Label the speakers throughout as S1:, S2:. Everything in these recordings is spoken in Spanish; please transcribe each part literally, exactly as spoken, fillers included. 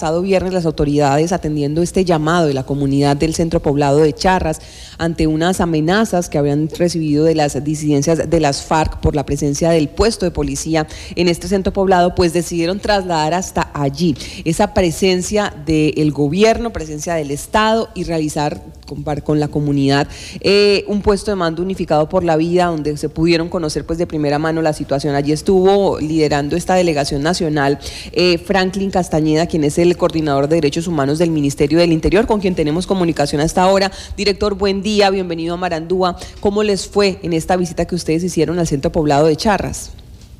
S1: pasado viernes las autoridades atendiendo este llamado de la comunidad del centro poblado de Charras ante unas amenazas que habían recibido de las disidencias de las FARC por la presencia del puesto de policía en este centro poblado, pues decidieron trasladar hasta allí esa presencia del gobierno, presencia del Estado y realizar con, con la comunidad eh, un puesto de mando unificado por la vida, donde se pudieron conocer pues de primera mano la situación. Allí estuvo liderando esta delegación nacional eh, Franklin Castañeda, quien es el coordinador de Derechos Humanos del Ministerio del Interior, con quien tenemos comunicación hasta ahora. Director, buen día, bienvenido a Marandúa. ¿Cómo les fue en esta visita que ustedes hicieron al centro poblado de Charras?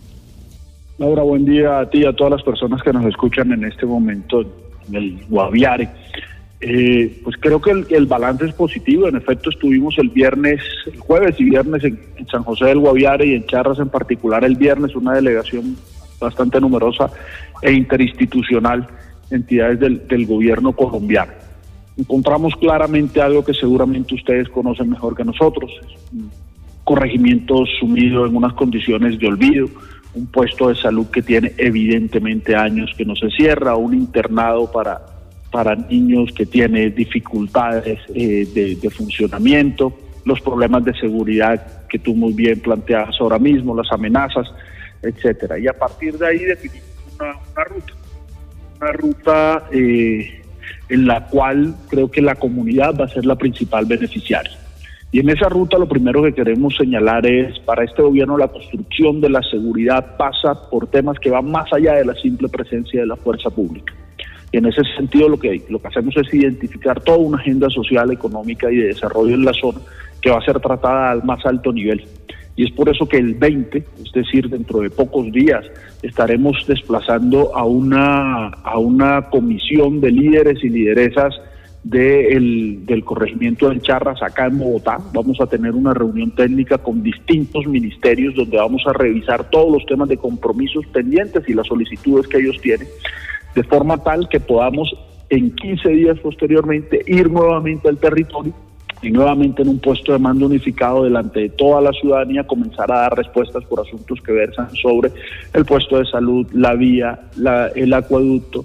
S2: Laura, buen día a ti y a todas las personas que nos escuchan en este momento en el Guaviare. Eh, pues creo que el, el balance es positivo. En efecto, estuvimos el viernes, el jueves y viernes en, en San José del Guaviare y en Charras en particular el viernes, una delegación bastante numerosa e interinstitucional, entidades del, del gobierno colombiano. Encontramos claramente algo que seguramente ustedes conocen mejor que nosotros: un corregimiento sumido en unas condiciones de olvido, un puesto de salud que tiene evidentemente años que no se cierra, un internado para para niños que tiene dificultades eh, de, de funcionamiento, los problemas de seguridad que tú muy bien planteabas ahora mismo, las amenazas, etcétera. Y a partir de ahí definimos una, una ruta, una ruta eh, en la cual creo que la comunidad va a ser la principal beneficiaria. Y en esa ruta lo primero que queremos señalar es, para este gobierno la construcción de la seguridad pasa por temas que van más allá de la simple presencia de la fuerza pública. Y en ese sentido lo que, lo que hacemos es identificar toda una agenda social, económica y de desarrollo en la zona que va a ser tratada al más alto nivel. Y es por eso que el veinte, es decir, dentro de pocos días, estaremos desplazando a una, a una comisión de líderes y lideresas de el, del corregimiento del Charras acá en Bogotá. Vamos a tener una reunión técnica con distintos ministerios donde vamos a revisar todos los temas de compromisos pendientes y las solicitudes que ellos tienen, de forma tal que podamos en quince días posteriormente ir nuevamente al territorio y nuevamente en un puesto de mando unificado delante de toda la ciudadanía comenzar a dar respuestas por asuntos que versan sobre el puesto de salud, la vía, la, el acueducto,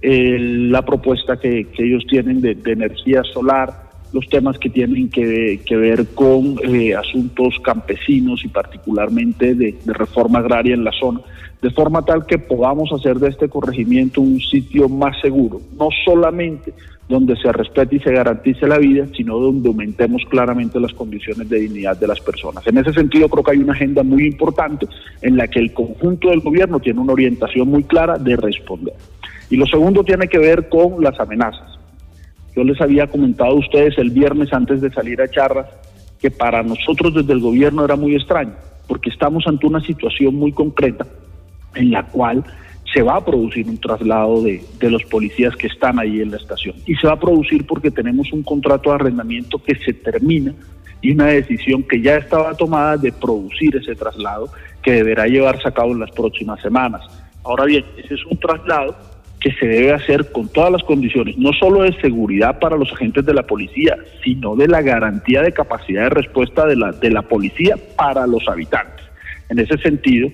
S2: el, la propuesta que, que ellos tienen de, de energía solar, los temas que tienen que, que ver con eh, asuntos campesinos y particularmente de, de reforma agraria en la zona, de forma tal que podamos hacer de este corregimiento un sitio más seguro, no solamente donde se respete y se garantice la vida, sino donde aumentemos claramente las condiciones de dignidad de las personas. En ese sentido creo que hay una agenda muy importante en la que el conjunto del gobierno tiene una orientación muy clara de responder. Y lo segundo tiene que ver con las amenazas. Yo les había comentado a ustedes el viernes antes de salir a Charras que para nosotros desde el gobierno era muy extraño, porque estamos ante una situación muy concreta en la cual se va a producir un traslado de, de los policías que están ahí en la estación. Y se va a producir porque tenemos un contrato de arrendamiento que se termina y una decisión que ya estaba tomada de producir ese traslado que deberá llevarse a cabo en las próximas semanas. Ahora bien, ese es un traslado que se debe hacer con todas las condiciones, no solo de seguridad para los agentes de la policía, sino de la garantía de capacidad de respuesta de la, de la policía para los habitantes. En ese sentido,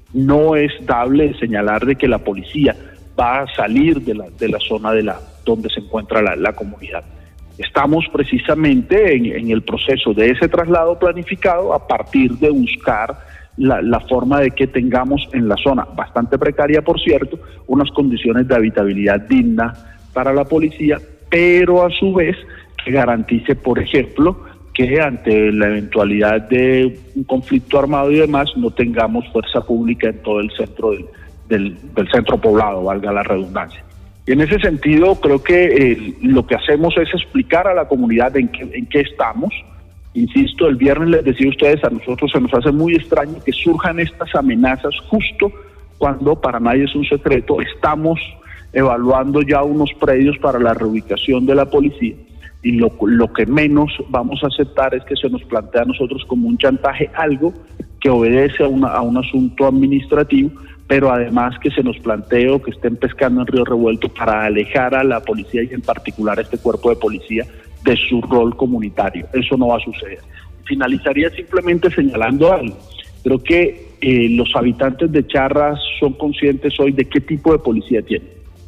S2: no es dable señalar de que la policía va a salir de la, de la zona de la, donde se encuentra la, la comunidad. Estamos precisamente en, en el proceso de ese traslado planificado a partir de buscar la, la forma de que tengamos en la zona, bastante precaria por cierto, unas condiciones de habitabilidad digna para la policía, pero a su vez que garantice, por ejemplo, que ante la eventualidad de un conflicto armado y demás no tengamos fuerza pública en todo el centro del, del, del centro poblado, valga la redundancia. Y en ese sentido creo que eh, lo que hacemos es explicar a la comunidad en qué, en qué estamos. Insisto, el viernes les decía a ustedes, a nosotros se nos hace muy extraño que surjan estas amenazas justo cuando, para nadie es un secreto, estamos evaluando ya unos predios para la reubicación de la policía. Y lo, lo que menos vamos a aceptar es que se nos plantea a nosotros como un chantaje, algo que obedece a, una, a un asunto administrativo, pero además que se nos plantee o que estén pescando en río revuelto para alejar a la policía y en particular a este cuerpo de policía de su rol comunitario. Eso no va a suceder. Finalizaría simplemente señalando algo. Creo que eh, los habitantes de Charras son conscientes hoy de qué tipo de policía tienen.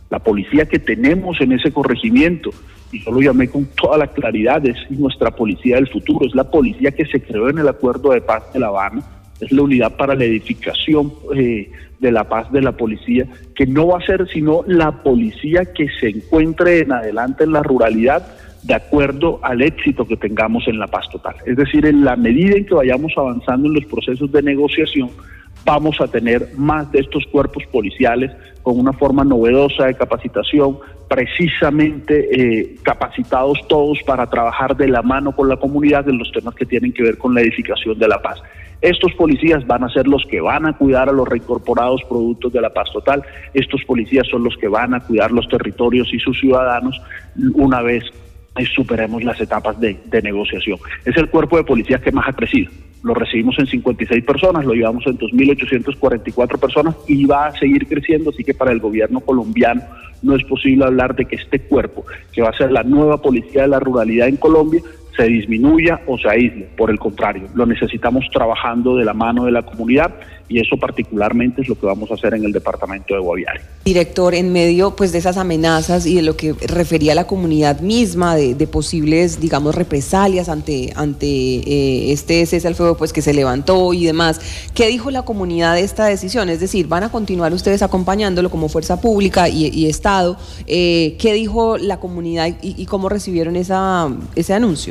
S2: La policía que tenemos en ese corregimiento, y yo lo llamé con toda la claridad, es nuestra policía del futuro, es la policía que se creó en el Acuerdo de Paz de La Habana, es la unidad para la edificación eh, de la paz de la policía, que no va a ser sino la policía que se encuentre en adelante en la ruralidad de acuerdo al éxito que tengamos en la paz total. Es decir, en la medida en que vayamos avanzando en los procesos de negociación, vamos a tener más de estos cuerpos policiales con una forma novedosa de capacitación, precisamente eh, capacitados todos para trabajar de la mano con la comunidad en los temas que tienen que ver con la edificación de la paz. Estos policías van a ser los que van a cuidar a los reincorporados productos de la paz total. Estos policías son los que van a cuidar los territorios y sus ciudadanos una vez superemos las etapas de, de negociación. Es el cuerpo de policías que más ha crecido. Lo recibimos en cincuenta y seis personas, lo llevamos en dos mil ochocientas cuarenta y cuatro personas y va a seguir creciendo, así que para el gobierno colombiano no es posible hablar de que este cuerpo, que va a ser la nueva policía de la ruralidad en Colombia, se disminuya o se aísle. Por el contrario, lo necesitamos trabajando de la mano de la comunidad y eso particularmente es lo que vamos a hacer en el departamento de Guaviare.
S1: Director, en medio pues de esas amenazas y de lo que refería a la comunidad misma, de, de posibles, digamos, represalias ante, ante eh, este cese al fuego pues que se levantó y demás, ¿qué dijo la comunidad de esta decisión? Es decir, ¿van a continuar ustedes acompañándolo como fuerza pública y, y Estado? Eh, ¿Qué dijo la comunidad y, y cómo recibieron esa, ese anuncio?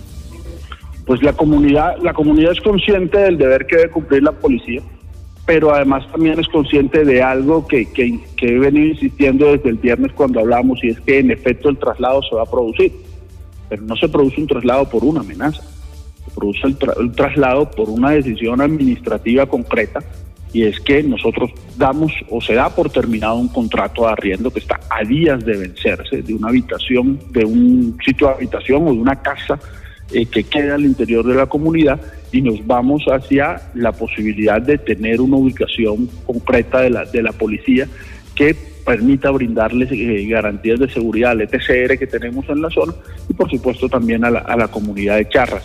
S2: Pues la comunidad, la comunidad es consciente del deber que debe cumplir la policía, pero además también es consciente de algo que, que, que he venido insistiendo desde el viernes cuando hablamos, y es que en efecto el traslado se va a producir, pero no se produce un traslado por una amenaza, se produce el, tra el traslado por una decisión administrativa concreta, y es que nosotros damos o se da por terminado un contrato de arriendo que está a días de vencerse, de una habitación, de un sitio de habitación o de una casa Eh, que queda al interior de la comunidad, y nos vamos hacia la posibilidad de tener una ubicación concreta de la, de la policía que permita brindarles eh, garantías de seguridad al E T C R que tenemos en la zona y por supuesto también a la, a la comunidad de Charras.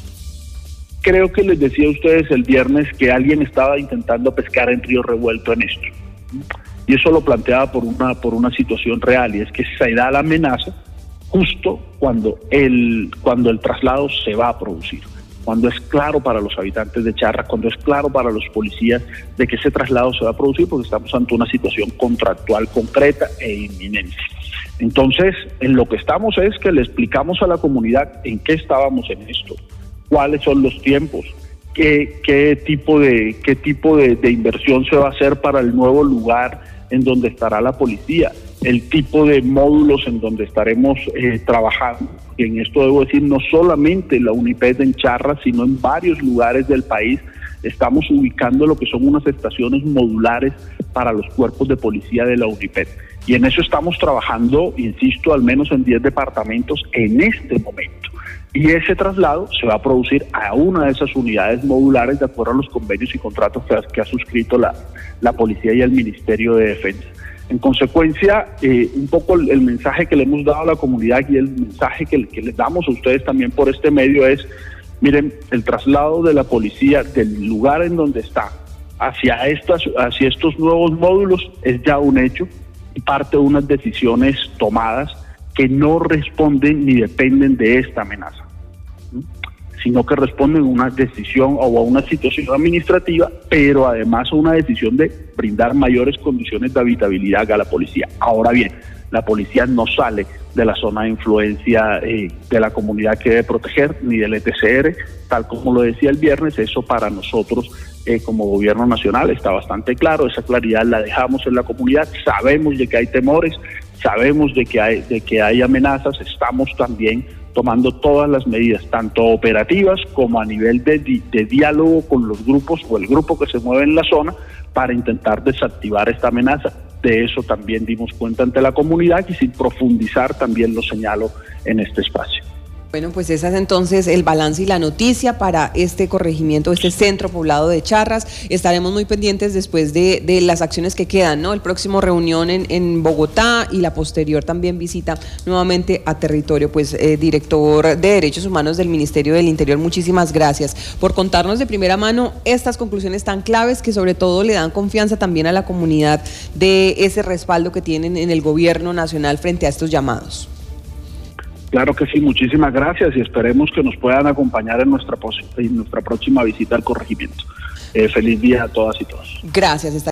S2: Creo que les decía a ustedes el viernes que alguien estaba intentando pescar en río revuelto en esto, y eso lo planteaba por una, por una situación real, y es que se da la amenaza justo cuando el, cuando el traslado se va a producir, cuando es claro para los habitantes de Charras, cuando es claro para los policías de que ese traslado se va a producir, porque estamos ante una situación contractual concreta e inminente. Entonces, en lo que estamos es que le explicamos a la comunidad en qué estábamos en esto, cuáles son los tiempos, qué, qué tipo de, qué tipo de, de inversión se va a hacer para el nuevo lugar en donde estará la policía, el tipo de módulos en donde estaremos eh, trabajando. Y en esto debo decir, no solamente la UNIPED en Charras, sino en varios lugares del país estamos ubicando lo que son unas estaciones modulares para los cuerpos de policía de la UNIPED. Y en eso estamos trabajando, insisto, al menos en diez departamentos en este momento. Y ese traslado se va a producir a una de esas unidades modulares de acuerdo a los convenios y contratos que ha, que ha suscrito la, la policía y el Ministerio de Defensa. En consecuencia, eh, un poco el, el mensaje que le hemos dado a la comunidad y el mensaje que, que les damos a ustedes también por este medio es, miren, el traslado de la policía del lugar en donde está hacia, estas, hacia estos nuevos módulos es ya un hecho y parte de unas decisiones tomadas que no responden ni dependen de esta amenaza, sino que responden a una decisión o a una situación administrativa, pero además a una decisión de brindar mayores condiciones de habitabilidad a la policía. Ahora bien, la policía no sale de la zona de influencia eh, de la comunidad que debe proteger, ni del E T C R, tal como lo decía el viernes. Eso para nosotros eh, como gobierno nacional está bastante claro, esa claridad la dejamos en la comunidad, sabemos de que hay temores, sabemos de que hay, de que hay amenazas, estamos también tomando todas las medidas, tanto operativas como a nivel de, de diálogo con los grupos o el grupo que se mueve en la zona para intentar desactivar esta amenaza. De eso también dimos cuenta ante la comunidad y sin profundizar también lo señalo en este espacio.
S1: Bueno, pues ese es entonces el balance y la noticia para este corregimiento, este centro poblado de Charras. Estaremos muy pendientes después de, de las acciones que quedan, ¿no? El próximo reunión en, en Bogotá y la posterior también visita nuevamente a territorio. Pues eh, director de Derechos Humanos del Ministerio del Interior, muchísimas gracias por contarnos de primera mano estas conclusiones tan claves que sobre todo le dan confianza también a la comunidad de ese respaldo que tienen en el gobierno nacional frente a estos llamados.
S2: Claro que sí, muchísimas gracias y esperemos que nos puedan acompañar en nuestra, en nuestra próxima visita al corregimiento. Eh, feliz día a todas y todos.
S1: Gracias.